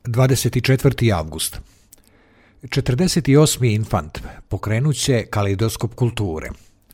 24. avgust. 48. Infant pokrenut će kaleidoskop kulture.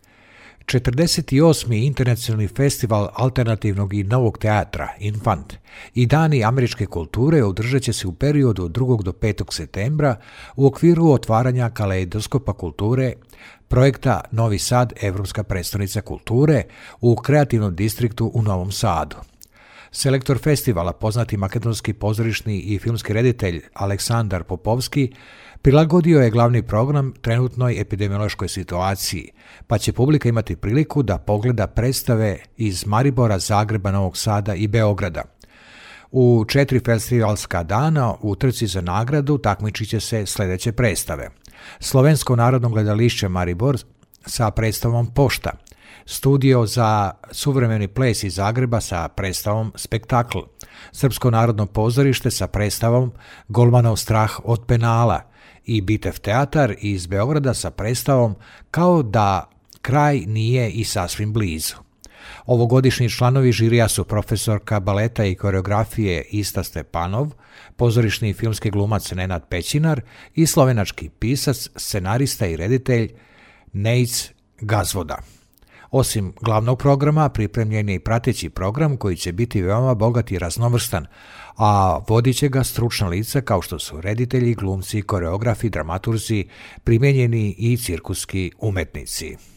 48. Internacionalni festival alternativnog i novog teatra Infant i Dani američke kulture održat će se u periodu od 2. do 5. septembra u okviru otvaranja kaleidoskopa kulture projekta Novi Sad, Evropska predstavnica kulture u kreativnom distriktu u Novom Sadu. Selektor festivala, poznati makedonski pozorišni i filmski reditelj Aleksandar Popovski, prilagodio je glavni program trenutnoj epidemiološkoj situaciji, pa će publika imati priliku da pogleda predstave iz Maribora, Zagreba, Novog Sada i Beograda. U 4 festivalska dana u trci za nagradu takmičit će se sljedeće predstave: Slovensko narodno gledališće Maribor sa predstavom Pošta, Studio za suvremeni ples iz Zagreba sa predstavom Spektakl, Srpsko narodno pozorište sa predstavom Golmanov strah od penala i Bitev teatar iz Beograda sa predstavom Kao da kraj nije i sasvim blizu. Ovogodišnji članovi žirija su profesorka baleta i koreografije Ista Stepanov, pozorišni i filmski glumac Nenad Pećinar i slovenački pisac, scenarista i reditelj Nejc Gazvoda. Osim glavnog programa, pripremljen je i prateći program koji će biti veoma bogat i raznovrstan, a vodit će ga stručna lica kao što su reditelji, glumci, koreografi, dramaturzi, primijenjeni i cirkuski umetnici.